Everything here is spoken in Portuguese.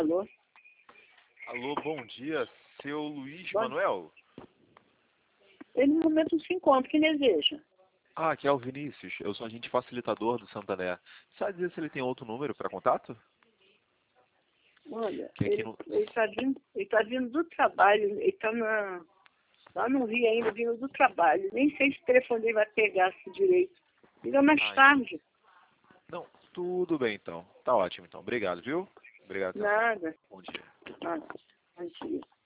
Alô? Alô, bom dia. Seu Luiz Bom. Manuel? Ele no momento não se encontra, quem deseja? Ah, aqui é o Vinícius. Eu sou agente facilitador do Santander. Sabe dizer se ele tem outro número para contato? Olha, Que aqui ele no... tá vindo do trabalho, ele tá lá no Rio ainda, vindo do trabalho. Nem sei se o telefone dele vai pegar assim direito. Liga mais tarde. Não, tudo bem então. Tá ótimo então. Obrigado, viu? Obrigado. Então. Nada. Bom dia. Nada. Bom dia.